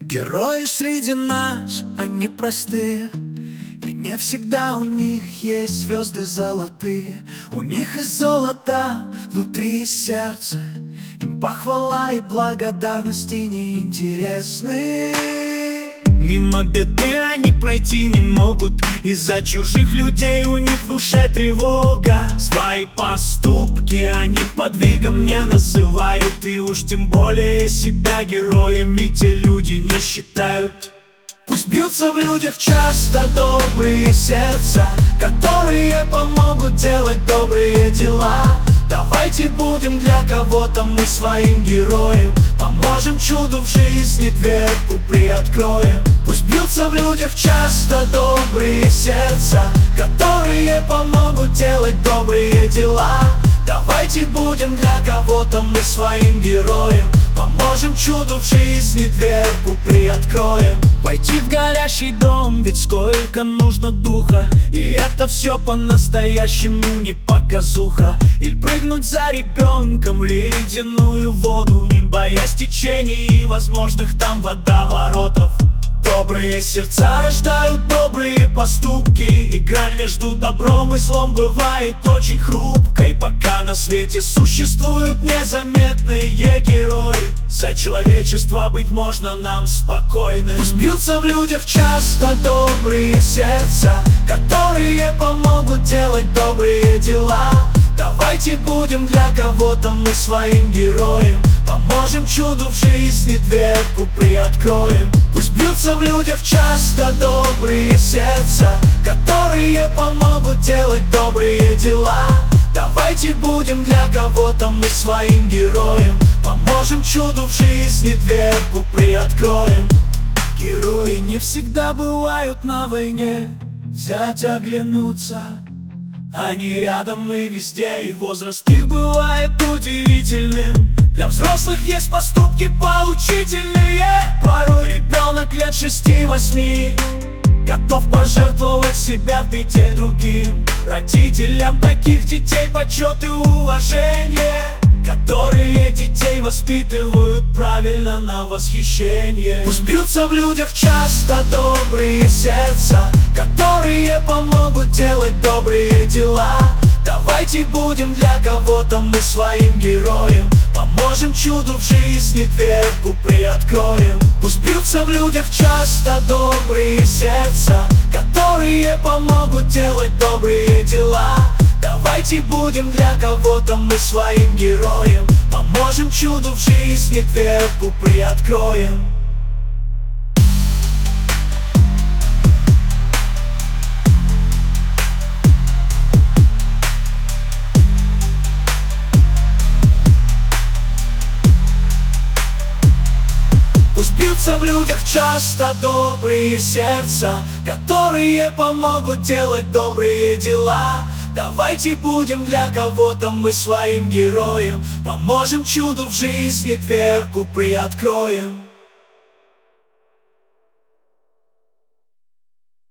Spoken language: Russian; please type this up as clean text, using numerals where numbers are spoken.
Герои среди нас, они простые, и не всегда у них есть звезды золотые. У них и золото внутри сердца, им похвала и благодарность и неинтересны. Мимо беды они пройти не могут, из-за чужих людей у них в душе тревога. Свои поступки они подвигом не называют, и уж тем более себя героями те люди не считают. Пусть бьются в людях часто добрые сердца, которые помогут делать добрые дела. Давайте будем для кого-то мы своим героем, поможем чуду в жизни, дверку приоткроем. Пусть бьются в людях часто добрые сердца, которые помогут делать добрые дела. Давайте будем для кого-то мы своим героем, поможем чуду в жизни, дверку приоткроем. Войти в горящий дом, ведь сколько нужно духа, и это все по-настоящему не показуха. Или прыгнуть за ребенком в ледяную воду, не боясь течений и возможных там водоворотов. Добрые сердца рождают добрые поступки, и грань между добром и злом бывает очень хрупкой. Пока на свете существуют незаметные герои, за человечество быть можно нам спокойны. Пусть бьются в людях часто добрые сердца, которые помогут делать добрые дела. Давайте будем для кого-то мы своим героем, поможем чуду в жизни, дверку приоткроем. Пусть бьются в людях часто добрые сердца, которые помогут делать добрые дела. Давайте будем для кого-то мы своим героем, поможем чуду в жизни, дверку приоткроем. Герои не всегда бывают на войне, взять оглянуться, они рядом и везде, и возраст их бывает удивительным. Для взрослых есть поступки поучительные. Порой ребенок лет 6-8 готов пожертвовать себя в беде другим. Родителям таких детей почет и уважение, которые детей воспитывают правильно на восхищение. Пусть бьются в людях часто добрые сердца, которые помогут делать добрые дела. Давайте будем для кого-то мы своим героем, поможем чуду в жизни, дверку приоткроем. Пусть бьются в людях часто добрые сердца, которые помогут делать добрые дела. Давайте будем для кого-то мы своим героем, поможем чуду в жизни, дверку приоткроем. Пусть бьются в людях часто добрые сердца, которые помогут делать добрые дела. Давайте будем для кого-то мы своим героем, поможем чуду в жизни, дверку приоткроем.